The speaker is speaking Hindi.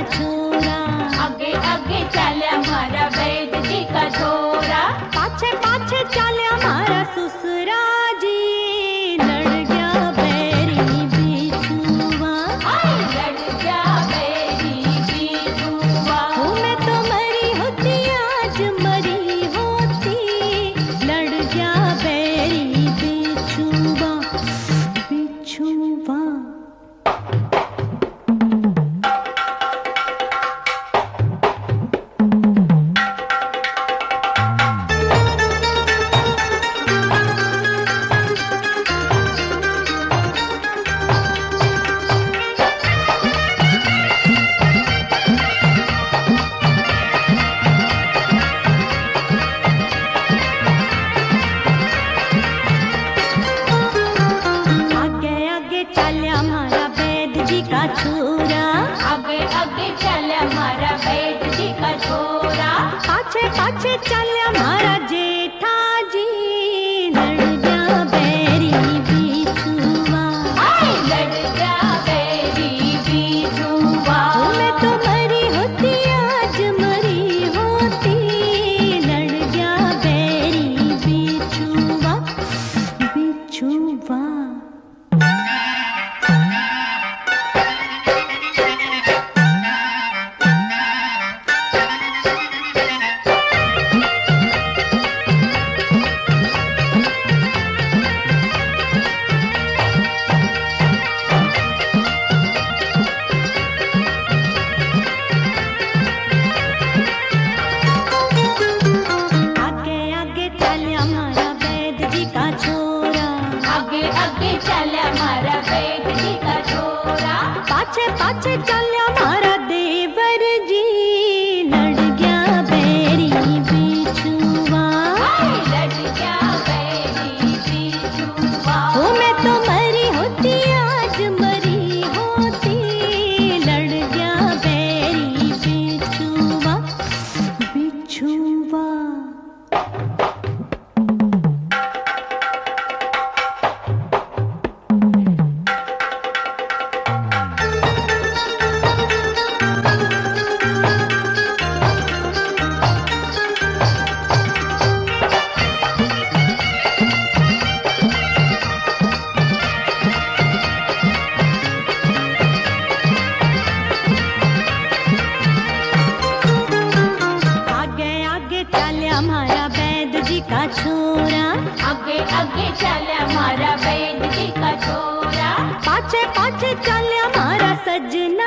छोरा। आगे आगे चले हमारा वैद्य जी का छोरा। पाछे पाछे चले हमारा ससुरा जी। लड़ गया बैरी बिछुआ। लड़ गया बैरी बिछुआ। मैं तो मरी होती आज मरी होती। लड़ गया बैरी बिछुआ बिछुआ। छोरा। आगे आगे चले हमारा वैद्य जी का छोरा। पाछे पाछे चले हमारा जेठा जी। लड़ गया बैरी बिछुआ। लड़ गया बैरी बिछुआ। मैं तो मरी होती आज मरी होती। लड़ गया बैरी बिछुआ बिछुआ। आगे आगे चले हमारा वैद्य जी का छोरा। पाछे पाछे चले हमारा देवर जी। लड़ गया बैरी बिछुआ। लड़ गया बैरी बिछुआ। मैं तो मरी होती आज मरी होती। लड़ गया बैरी बिछुआ बिछुआ। हमारा वैद्य जी का छोरा। आगे आगे चले हमारा वैद्य जी का छोरा। पाछे पाछे चले हमारा सजना।